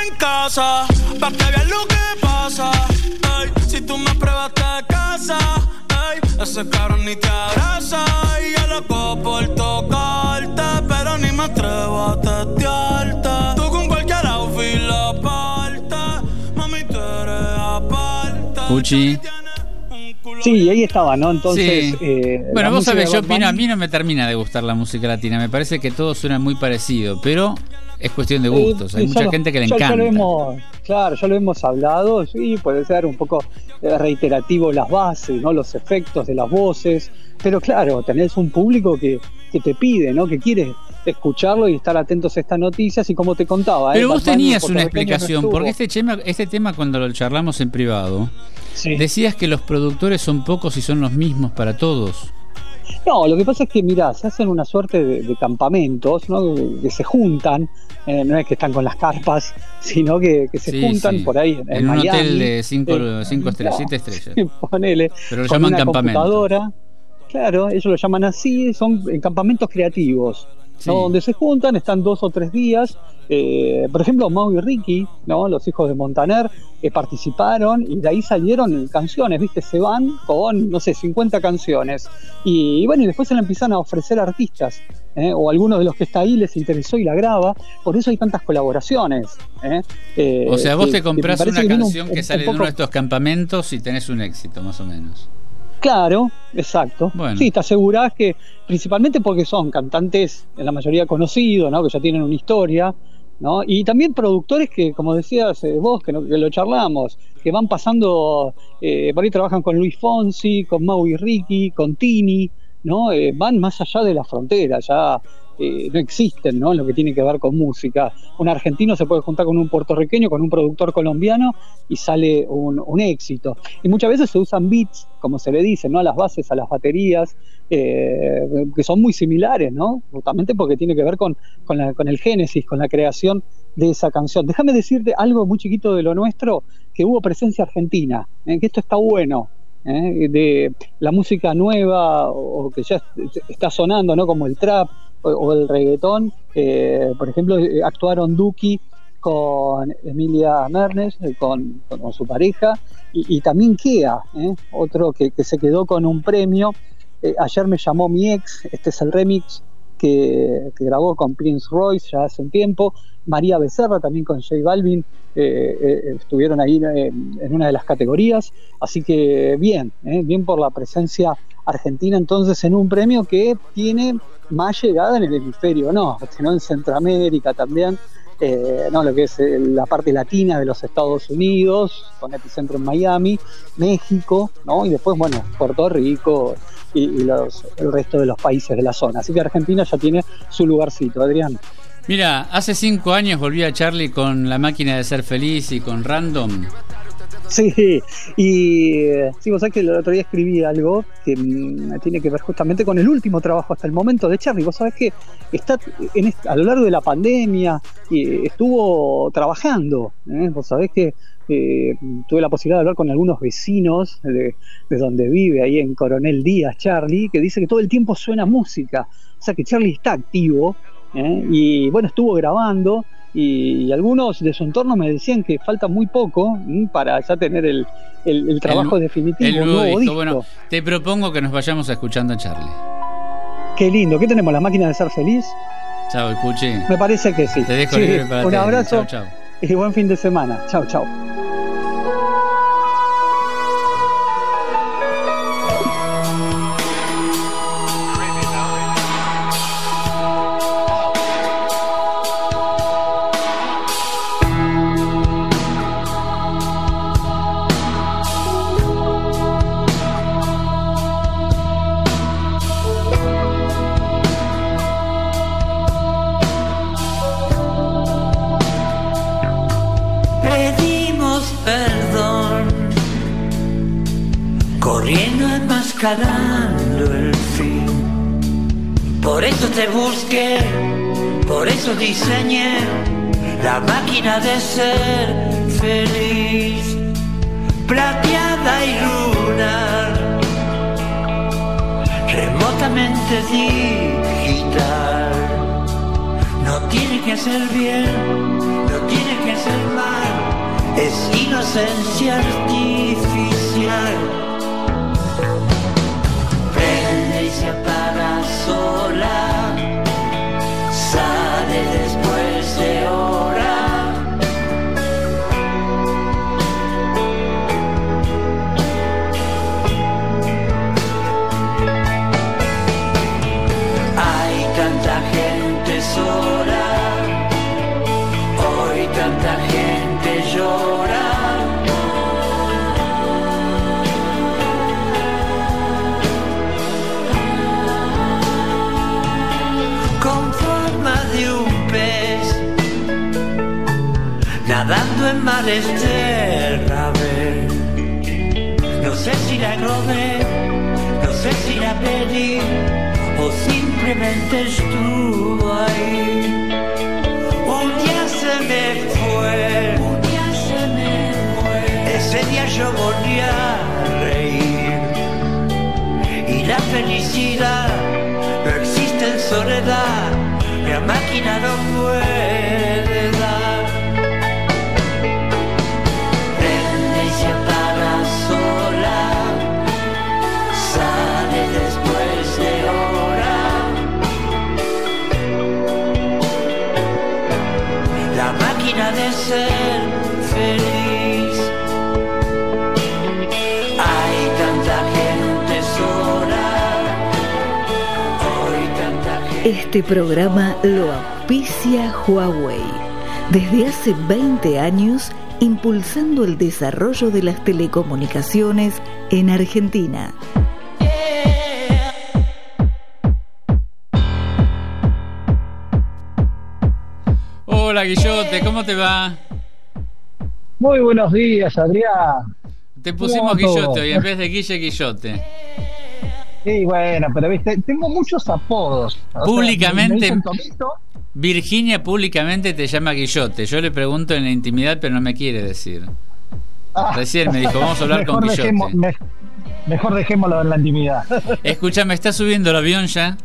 en casa, pa' que veas lo que pasa. Ey, si tú me pruebas te casa, ey, ese cabrón ni te abraza. Y yo loco por tocarte, pero ni me atrevo a testearte. Tú con cualquier outfit la parte, mami tú eres aparte. Puchi. Sí, ahí estaba, ¿no? Entonces. Sí. Eh, bueno, vos sabés, yo Bad opino, a Bunny- mí no me termina de gustar la música latina. Me parece que todo suena muy parecido, pero es cuestión de gustos. Eh, Hay ya mucha lo- gente que le ya- ya encanta. lo hemos, claro, ya lo hemos hablado, sí, puede ser un poco eh, reiterativo las bases, ¿no? Los efectos de las voces, pero claro, tenés un público que, que te pide, ¿no? Que quiere escucharlo y estar atentos a estas noticias y como te contaba. Pero ¿eh? vos Bad Bunny tenías una puertorriqueño no explicación, estuvo. porque este tema, este tema cuando lo charlamos en privado, Sí. decías que los productores son pocos y son los mismos para todos. No, lo que pasa es que, mirá, se hacen una suerte de, de campamentos, ¿no? Que, que se juntan, eh, no es que están con las carpas, sino que, que se Sí, juntan sí. por ahí en, En un Miami, hotel de cinco, eh, cinco estrellas, claro, siete estrellas. ponele, Pero lo con llaman una campamento. computadora. Claro, ellos lo llaman así, son eh, campamentos creativos, Sí. ¿no? Donde se juntan, están dos o tres días. Eh, por ejemplo, Mau y Ricky, ¿no? Los hijos de Montaner, eh, participaron y de ahí salieron canciones, ¿viste? Se van con, no sé, cincuenta canciones. Y, y bueno, y después se la empiezan a ofrecer artistas, ¿eh? O alguno de los que está ahí les interesó y la graba. Por eso hay tantas colaboraciones, ¿eh? Eh, O sea, vos que- te que compras me parece una que viene un- canción que un sale de poco- uno de estos campamentos y tenés un éxito, más o menos. Claro, exacto. Bueno. Sí, te asegurás que, principalmente porque son cantantes, en la mayoría conocidos, ¿no? Que ya tienen una historia, ¿no? Y también productores que, como decías eh, vos, que, no- que lo charlamos, que van pasando, eh, por ahí trabajan con Luis Fonsi, con Mau y Ricky, con Tini, ¿no? Eh, van más allá de la frontera, ya eh, no existen, ¿no? En lo que tiene que ver con música. Un argentino se puede juntar con un puertorriqueño, con un productor colombiano y sale un, un éxito. Y muchas veces se usan beats, como se le dice, ¿no? A las bases, a las baterías, eh, que son muy similares, ¿no? Justamente porque tiene que ver con, con, la- con el génesis, con la creación de esa canción. Déjame decirte algo muy chiquito de lo nuestro, que hubo presencia argentina, ¿eh? Que esto está bueno. ¿eh? De la música nueva o, o que ya est- está sonando, ¿no? Como el trap o, o el reggaetón. Eh, por ejemplo, eh, actuaron Duki con Emilia Mernes, eh, con, con- con su pareja, y, y también Kea, ¿eh? Otro que, que se quedó con un premio. Eh, ayer me llamó mi ex, este es el remix que, que grabó con Prince Royce ya hace un tiempo. María Becerra también con J Balvin eh, eh, estuvieron ahí eh, en una de las categorías, así que bien, eh, bien por la presencia argentina entonces en un premio que tiene más llegada en el hemisferio, no, sino en Centroamérica también, eh, no, lo que es eh, la parte latina de los Estados Unidos, con epicentro en Miami, México, ¿no? Y después, bueno, Puerto Rico y, y los, el resto de los países de la zona. Así que Argentina ya tiene su lugarcito, Adrián. Mira, hace cinco años volví a Charlie con La Máquina de Ser Feliz y con Random. Sí, y eh, sí, vos sabés que el otro día escribí algo que mm, tiene que ver justamente con el último trabajo hasta el momento de Charlie. Vos sabés que está en est- a lo largo de la pandemia y estuvo trabajando, ¿eh? Vos sabés que eh, tuve la posibilidad de hablar con algunos vecinos de, de donde vive, ahí en Coronel Díaz, Charlie, que dice que todo el tiempo suena música, o sea que Charlie está activo, ¿eh? Y bueno, estuvo grabando. Y algunos de su entorno me decían que falta muy poco ¿m? para ya tener el, el, el trabajo El- definitivo, El un nuevo nuevo disco. disco. Bueno, te propongo que nos vayamos escuchando a Charlie. Qué lindo. ¿Qué tenemos? ¿La máquina de ser feliz? Chao, escuche. Me parece que sí. Te dejo Sí, libre para un ti. abrazo Chao, chao. y buen fin de semana. Chao, chao. Pedimos perdón, corriendo enmascarando el fin. Por eso te busqué, por eso diseñé la máquina de ser feliz, plateada y lunar, remotamente digital. No tiene que ser bien, no tiene que ser mal. es inocencia artificial. Prende y se apaga sola, sale después de hora. Hay tanta gente sola, hoy tanta gente llora. Con forma de un pez, nadando en mares de Ravel. No sé si la robé, no sé si la pedí, o simplemente estuvo ahí. Un día se me fue, un día se me fue. Ese día yo volví a reír. Y la felicidad no existe en soledad, la máquina no puede dar. Prende y se apaga sola, sale después de hora. La máquina de ser feliz. Hay tanta gente sola, hoy tanta gente. Este programa lo auspicia Huawei. Desde hace veinte años, impulsando el desarrollo de las telecomunicaciones en Argentina. Hola Guillote, ¿cómo te va? Muy buenos días, Adrián. Te pusimos Guillote hoy en vez de Guille Guillote. Sí, bueno, pero viste, tengo muchos apodos. O Públicamente, sea, me, me Tomito. Virginia públicamente te llama Guillote. Yo le pregunto en la intimidad, pero no me quiere decir. Ah. Recién me dijo, vamos a hablar mejor con Guillote. Dejemos, me, mejor dejémoslo en la intimidad. Escúchame, ¿estás subiendo el avión ya?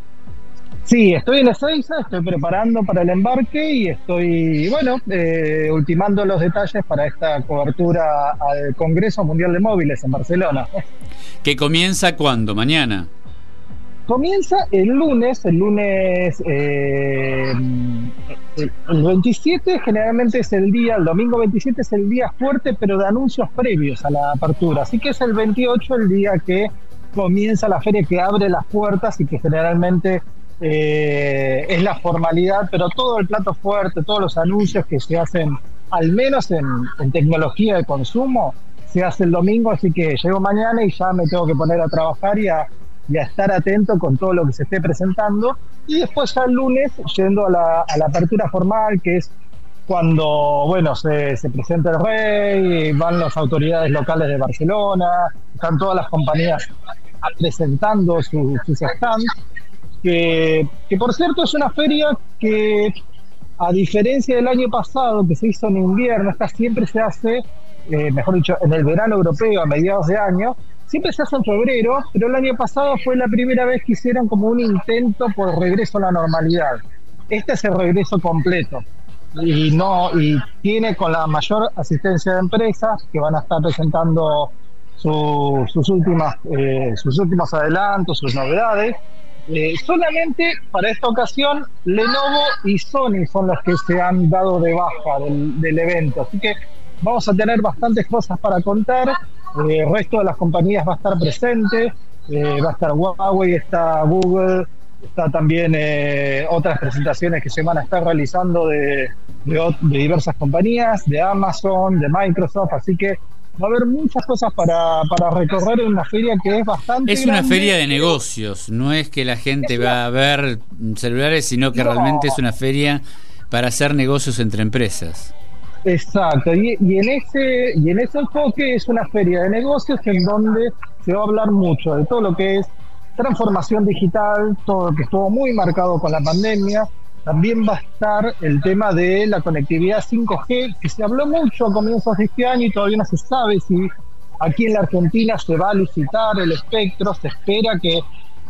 Sí, estoy en Ezeiza, estoy preparando para el embarque y estoy, bueno, eh, ultimando los detalles para esta cobertura al Congreso Mundial de Móviles en Barcelona. ¿Que comienza cuándo? ¿Mañana? Comienza el lunes, el lunes eh, el, el veintisiete generalmente es el día, el domingo veintisiete es el día fuerte, pero de anuncios previos a la apertura, así que es el veintiocho el día que comienza la feria, que abre las puertas y que generalmente eh, es la formalidad, pero todo el plato fuerte, todos los anuncios que se hacen, al menos en, en tecnología de consumo, se hace el domingo, así que llego mañana y ya me tengo que poner a trabajar y a, y a estar atento con todo lo que se esté presentando. Y después ya el lunes, yendo a la, a la apertura formal, que es cuando, bueno, se, se presenta el rey, van las autoridades locales de Barcelona, están todas las compañías presentando su, sus stands, que, que por cierto es una feria que, a diferencia del año pasado, que se hizo en invierno, esta siempre se hace, eh, mejor dicho, en el verano europeo, a mediados de año. Siempre se hace en febrero, pero el año pasado fue la primera vez que hicieron como un intento por regreso a la normalidad. Este es el regreso completo y no y tiene con la mayor asistencia de empresas que van a estar presentando su, sus últimas eh, sus últimos adelantos, sus novedades. Eh, solamente para esta ocasión Lenovo y Sony son los que se han dado de baja del, del evento, así que vamos a tener bastantes cosas para contar. Eh, el resto de las compañías va a estar presente, eh, va a estar Huawei, está Google, está también eh, otras presentaciones que se van a estar realizando de, de, de diversas compañías, de Amazon, de Microsoft, así que va a haber muchas cosas para, para recorrer en una feria que es bastante Es una grande. feria de negocios, no es que la gente Es va una... a ver celulares, sino que no. realmente es una feria para hacer negocios entre empresas. Exacto, y, y en ese y en ese enfoque es una feria de negocios en donde se va a hablar mucho de todo lo que es transformación digital, todo lo que estuvo muy marcado con la pandemia. También va a estar el tema de la conectividad cinco G, que se habló mucho a comienzos de este año y todavía no se sabe si aquí en la Argentina se va a licitar el espectro. Se espera que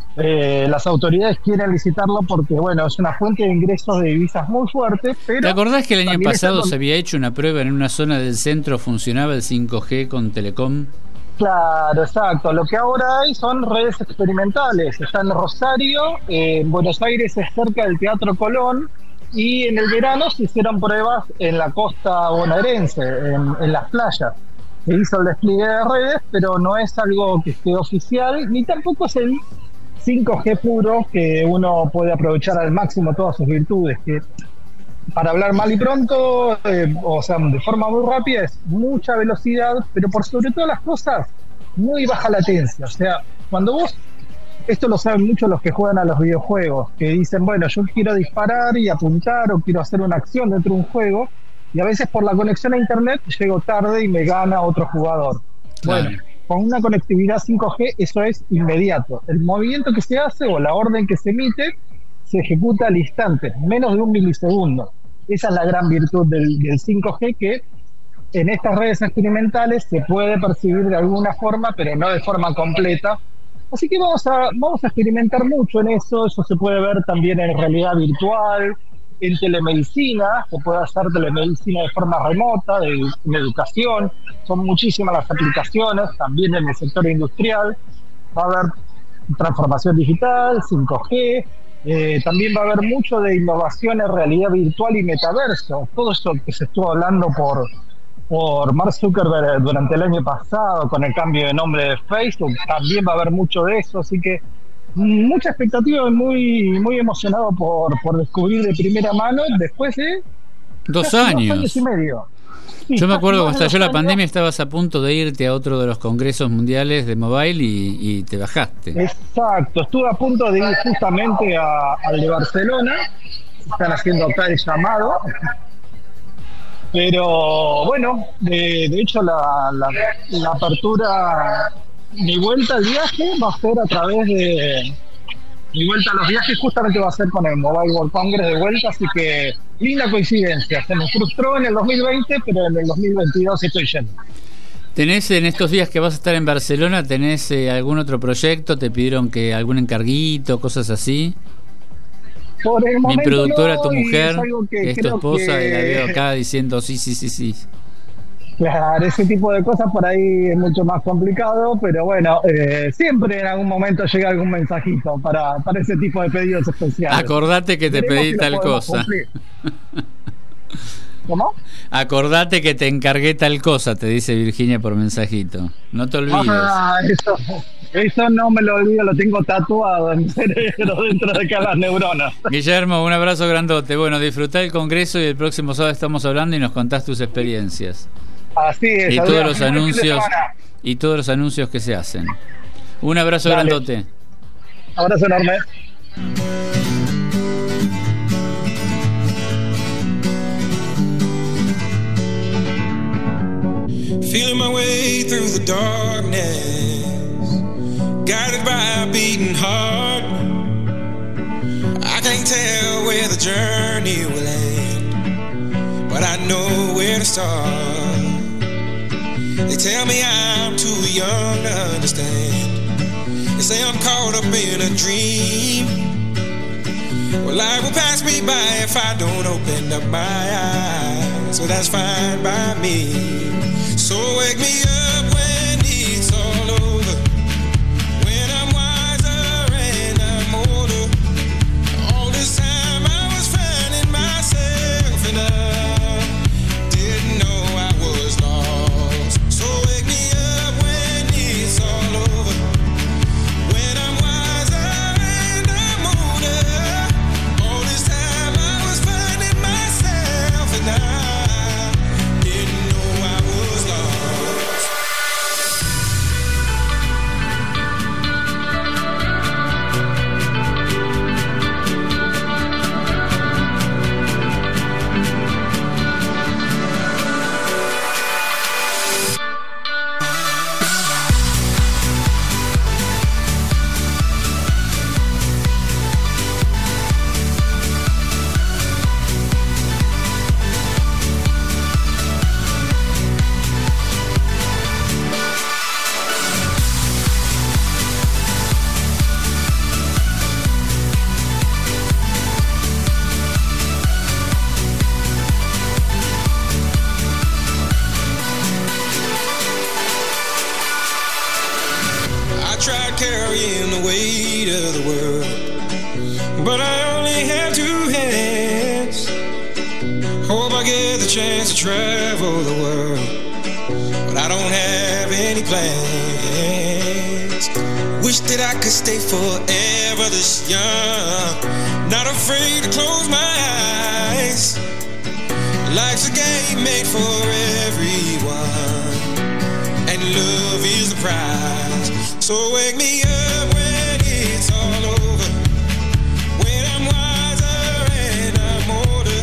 Eh, las autoridades quieren licitarlo porque, bueno, es una fuente de ingresos de divisas muy fuerte, pero... ¿Te acordás que el año pasado con... se había hecho una prueba en una zona del centro, funcionaba el cinco G con Telecom? Claro, exacto. Lo que ahora hay son redes experimentales. Está en Rosario, eh, en Buenos Aires es cerca del Teatro Colón, y en el verano se hicieron pruebas en la costa bonaerense, en, en las playas. Se hizo el despliegue de redes, pero no es algo que esté oficial, ni tampoco es el cinco G puro, que uno puede aprovechar al máximo todas sus virtudes, que para hablar mal y pronto, eh, o sea, de forma muy rápida, es mucha velocidad, pero por sobre todas las cosas, muy baja latencia. O sea, cuando vos, esto lo saben mucho los que juegan a los videojuegos, que dicen, bueno, yo quiero disparar y apuntar, o quiero hacer una acción dentro de un juego, y a veces por la conexión a internet llego tarde y me gana otro jugador. Claro. Bueno, con una conectividad cinco G eso es inmediato. El movimiento que se hace o la orden que se emite se ejecuta al instante, menos de un milisegundo. Esa es la gran virtud del, del cinco G, que en estas redes experimentales se puede percibir de alguna forma, pero no de forma completa. Así que vamos a, vamos a experimentar mucho en eso. Eso se puede ver también en realidad virtual, en telemedicina, se puede hacer telemedicina de forma remota, de, en educación. Son muchísimas las aplicaciones, también en el sector industrial. Va a haber transformación digital, cinco G, eh, también va a haber mucho de innovación en realidad virtual y metaverso. Todo eso que se estuvo hablando por, por Mark Zuckerberg durante el año pasado con el cambio de nombre de Facebook, también va a haber mucho de eso, así que mucha expectativa y muy, muy emocionado por, por descubrir de primera mano después de dos años. dos años y medio. Sí, Yo me acuerdo cuando más de estalló dos la años. pandemia estabas a punto de irte a otro de los congresos mundiales de mobile y, y te bajaste. Exacto, estuve a punto de ir justamente a, al de Barcelona. Están haciendo acá el llamado, pero bueno, de, de hecho la, la, la apertura, mi vuelta al viaje va a ser a través de mi vuelta a los viajes, justamente va a ser con el Mobile World Congress de vuelta, así que linda coincidencia. Se me frustró en el dos mil veinte, pero en el dos mil veintidós estoy yendo. ¿Tenés en estos días que vas a estar en Barcelona, tenés eh, algún otro proyecto? ¿Te pidieron que algún encarguito, cosas así? Por el Mi momento productora, no, tu y mujer, es algo que es tu creo esposa, que- y la veo acá diciendo sí, sí, sí, sí. Claro, ese tipo de cosas por ahí es mucho más complicado, pero bueno, eh, siempre en algún momento llega algún mensajito para, para ese tipo de pedidos especiales. Acordate que te Veremos pedí si lo tal podemos cosa. cumplir. ¿Cómo? Acordate que te encargué tal cosa, te dice Virginia por mensajito. No te olvides. Ah, eso, eso no me lo olvido, lo tengo tatuado en el cerebro dentro de cada neurona. Guillermo, un abrazo grandote. Bueno, disfrutá el congreso y el próximo sábado estamos hablando y nos contás tus experiencias. Así es. Y Adrián, todos los buen fin de anuncios semana. y todos los anuncios que se hacen. Un abrazo Dale. grandote. Abrazo enorme. Feeling my way through the darkness, guided by a beating heart. I can't tell where the journey will end, but I know where to start. They tell me I'm too young to understand. They say I'm caught up in a dream. Well, life will pass me by if I don't open up my eyes. So that's fine by me. So wake me up when it's all over, when I'm wiser and I'm older. All this time I was finding myself and I didn't know I was lost. So wake me up when it's all over, when I'm wiser and I'm older. All this time I was finding myself and I didn't know I was lost. carrying the weight of the world, but I only have two hands. Hope I get the chance to travel the world, but I don't have any plans. Wish that I could stay forever this young, not afraid to close my eyes. Life's a game made for everyone, and love is the prize. So wake me up when it's all over, when I'm wiser and I'm older.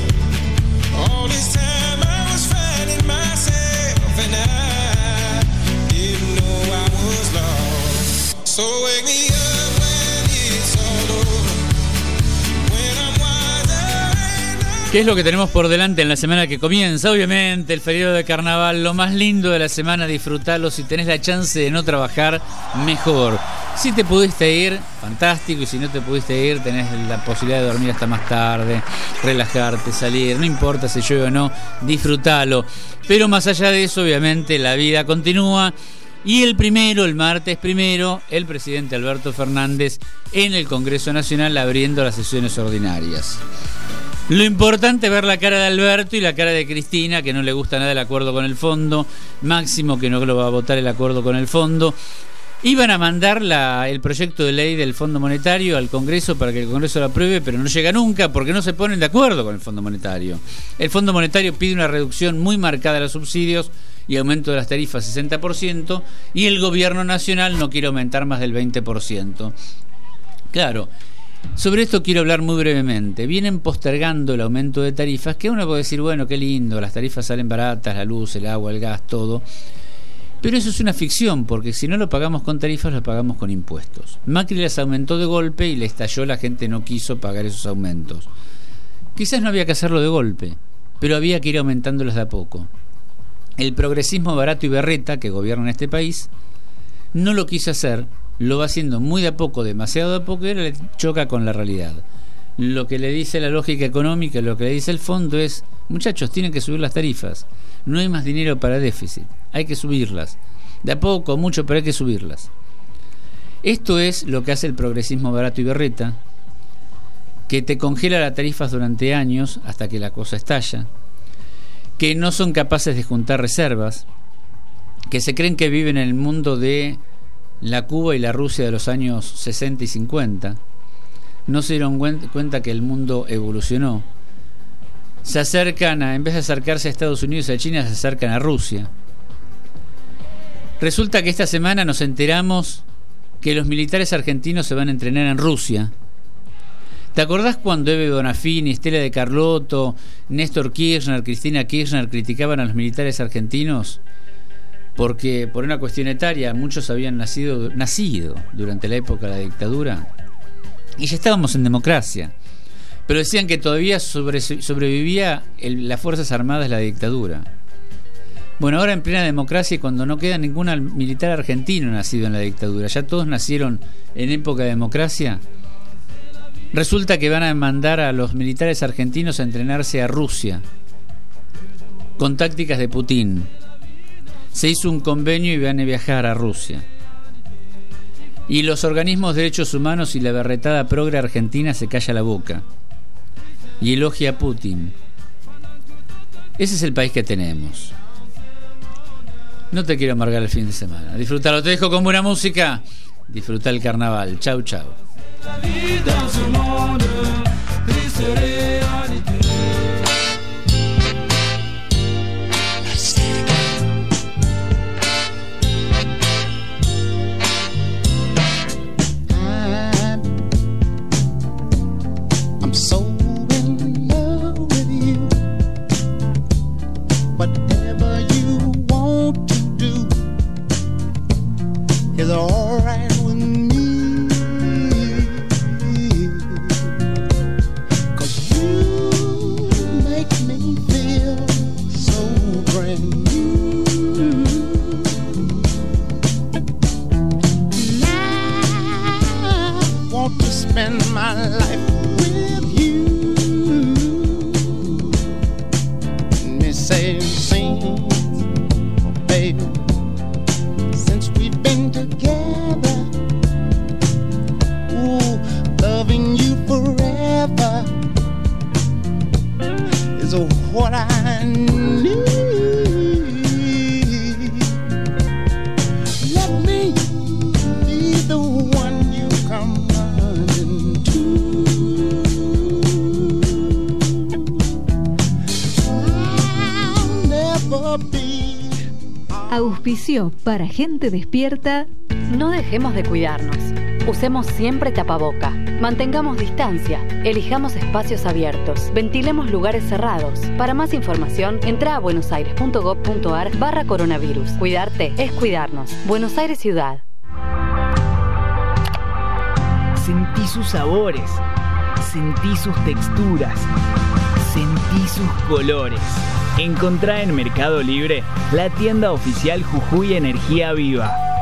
All this time I was finding myself, and I didn't know I was lost. So wake me up when it's all over, when I'm wiser and I'm... ¿Qué es lo que tenemos por delante en la semana que comienza? Obviamente el feriado de carnaval, lo más lindo de la semana, disfrutalo. Si tenés la chance de no trabajar, mejor. Si te pudiste ir, fantástico, y si no te pudiste ir, tenés la posibilidad de dormir hasta más tarde, relajarte, salir, no importa si llueve o no, disfrutalo. Pero más allá de eso, obviamente la vida continúa. Y el primero, el martes primero, el presidente Alberto Fernández en el Congreso Nacional abriendo las sesiones ordinarias. Lo importante es ver la cara de Alberto y la cara de Cristina, que no le gusta nada el acuerdo con el fondo, Máximo, que no lo va a votar el acuerdo con el fondo. Iban a mandar la, el proyecto de ley del Fondo Monetario al Congreso para que el Congreso lo apruebe, pero no llega nunca porque no se ponen de acuerdo con el Fondo Monetario. El Fondo Monetario pide una reducción muy marcada de los subsidios y aumento de las tarifas sesenta por ciento, y el gobierno nacional no quiere aumentar más del veinte por ciento. Claro, sobre esto quiero hablar muy brevemente. Vienen postergando el aumento de tarifas, que uno puede decir, bueno, qué lindo, las tarifas salen baratas, la luz, el agua, el gas, todo. Pero eso es una ficción, porque si no lo pagamos con tarifas, lo pagamos con impuestos. Macri las aumentó de golpe y le estalló, la gente no quiso pagar esos aumentos. Quizás no había que hacerlo de golpe, pero había que ir aumentándolos de a poco. El progresismo barato y berreta que gobierna en este país no lo quiso hacer, lo va haciendo muy de a poco, demasiado de a poco, y ahora le choca con la realidad. Lo que le dice la lógica económica, lo que le dice el fondo es, muchachos, tienen que subir las tarifas, no hay más dinero para déficit, hay que subirlas, de a poco, mucho, pero hay que subirlas. Esto es lo que hace el progresismo barato y berreta, que te congela las tarifas durante años hasta que la cosa estalla, que no son capaces de juntar reservas, que se creen que viven en el mundo de la Cuba y la Rusia de los años sesenta y cincuenta. No se dieron cuenta que el mundo evolucionó. Se acercan a, en vez de acercarse a Estados Unidos y a China, se acercan a Rusia. Resulta que esta semana nos enteramos que los militares argentinos se van a entrenar en Rusia. ¿Te acordás cuando Eve Bonafini, Estela de Carlotto, Néstor Kirchner, Cristina Kirchner criticaban a los militares argentinos? Porque por una cuestión etaria muchos habían nacido, nacido durante la época de la dictadura y ya estábamos en democracia, pero decían que todavía sobre, sobrevivía el, las Fuerzas Armadas de la dictadura. Bueno, ahora en plena democracia, y cuando no queda ningún militar argentino nacido en la dictadura, ya todos nacieron en época de democracia, resulta que van a mandar a los militares argentinos a entrenarse a Rusia con tácticas de Putin. Se hizo un convenio y van a viajar a Rusia. Y los organismos de derechos humanos y la berretada progre argentina se calla la boca y elogia a Putin. Ese es el país que tenemos. No te quiero amargar el fin de semana. Disfrutalo, te dejo con buena música. Disfruta el carnaval. Chau, chau. Is all right with me, 'cause you make me feel so brand new. And I want to spend my life with you. And me say, sing, baby. Since we've been together, be the one you come running to. I'll never be. Auspició para gente despierta. No dejemos de cuidarnos. Usemos siempre tapaboca. Mantengamos distancia. Elijamos espacios abiertos. Ventilemos lugares cerrados. Para más información, entra a buenosaires.gov.ar barra coronavirus. Cuidarte es cuidarnos. Buenos Aires Ciudad. Sentí sus sabores. Sentí sus texturas. Sentí sus colores. Encontrá en Mercado Libre la tienda oficial Jujuy Energía Viva.